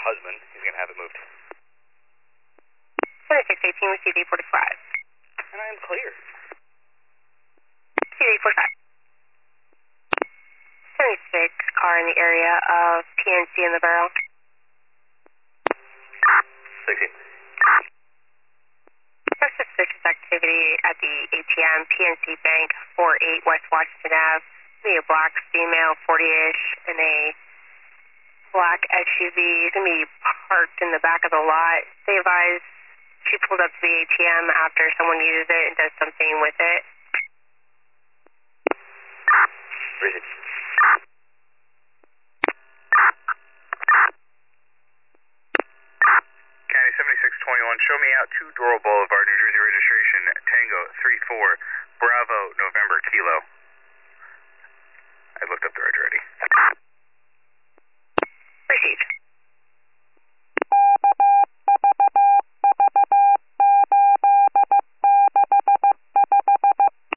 husband. He's going to have it moved. 2618 with CD45. And I am clear. CD45. 76 car in the area of PNC in the barrel. 16. No suspicious activity at the ATM, PNC Bank, 48 West Washington Ave. Be a black female, 40-ish, in a black SUV. It's going to be parked in the back of the lot. They advise she pulled up to the ATM after someone uses it and does something with it. Bridget. County 7621, show me out 2 Doral Boulevard, New Jersey registration, Tango 34, Bravo, November, Kilo.